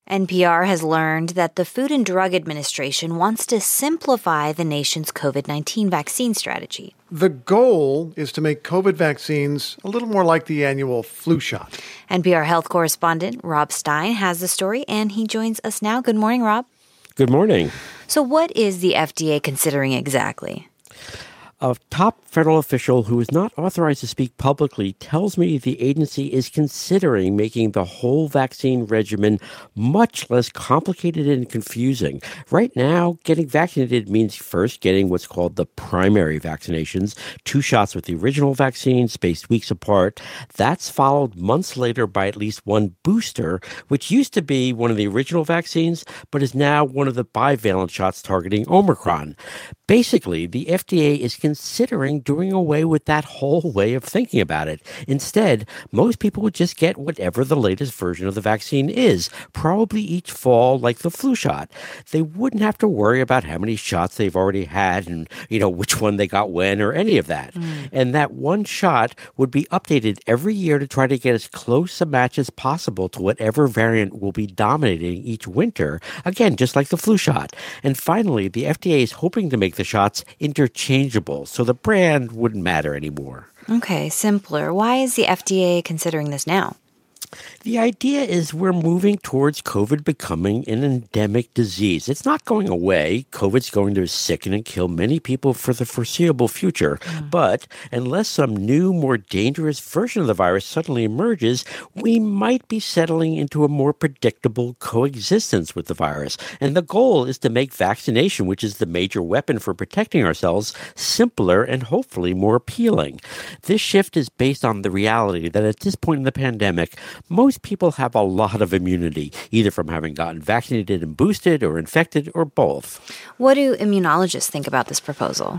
NPR has learned that the Food and Drug Administration wants to simplify the nation's COVID-19 vaccine strategy. The goal is to make COVID vaccines a little more like the annual flu shot. NPR health correspondent Rob Stein has the story, and he joins us now. Good morning, Rob. Good morning. So what is the FDA considering exactly? A top federal official who is not authorized to speak publicly tells me the agency is considering making the whole vaccine regimen much less complicated and confusing. Right now, getting vaccinated means first getting what's called the primary vaccinations, 2 shots with the original vaccine spaced weeks apart. That's followed months later by at least 1 booster, which used to be one of the original vaccines, but is now one of the bivalent shots targeting Omicron. Basically, the FDA is considering doing away with that whole way of thinking about it. Instead, most people would just get whatever the latest version of the vaccine is, probably each fall like the flu shot. They wouldn't have to worry about how many shots they've already had and, which one they got when or any of that. And that 1 shot would be updated every year to try to get as close a match as possible to whatever variant will be dominating each winter. Again, just like the flu shot. And finally, the FDA is hoping to make the shots interchangeable, so the brand wouldn't matter anymore. Okay, simpler. Why is the FDA considering this now? The idea is we're moving towards COVID becoming an endemic disease. It's not going away. COVID's going to sicken and kill many people for the foreseeable future. But unless some new, more dangerous version of the virus suddenly emerges, we might be settling into a more predictable coexistence with the virus. And the goal is to make vaccination, which is the major weapon for protecting ourselves, simpler and hopefully more appealing. This shift is based on the reality that at this point in the pandemic, most people have a lot of immunity, either from having gotten vaccinated and boosted or infected or both. What do immunologists think about this proposal?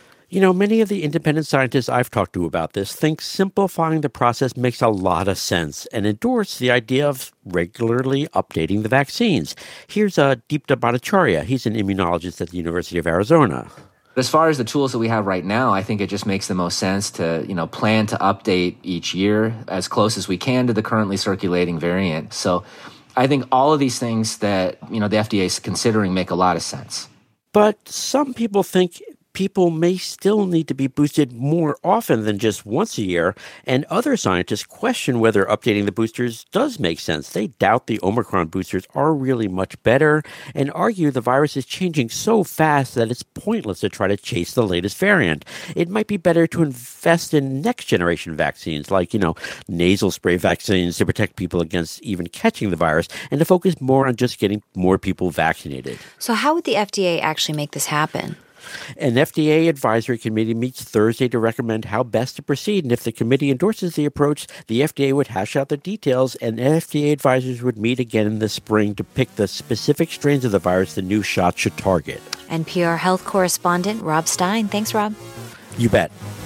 Many of the independent scientists I've talked to about this think simplifying the process makes a lot of sense and endorse the idea of regularly updating the vaccines. Here's Deepta Bhattacharya. He's an immunologist at the University of Arizona. As far as the tools that we have right now, I think it just makes the most sense to, plan to update each year as close as we can to the currently circulating variant. So I think all of these things that, the FDA is considering make a lot of sense. But some people think people may still need to be boosted more often than just once a year, and other scientists question whether updating the boosters does make sense. They doubt the Omicron boosters are really much better and argue the virus is changing so fast that it's pointless to try to chase the latest variant. It might be better to invest in next-generation vaccines like, nasal spray vaccines to protect people against even catching the virus and to focus more on just getting more people vaccinated. So how would the FDA actually make this happen? An FDA advisory committee meets Thursday to recommend how best to proceed, and if the committee endorses the approach, the FDA would hash out the details, and FDA advisors would meet again in the spring to pick the specific strains of the virus the new shot should target. NPR health correspondent Rob Stein. Thanks, Rob. You bet.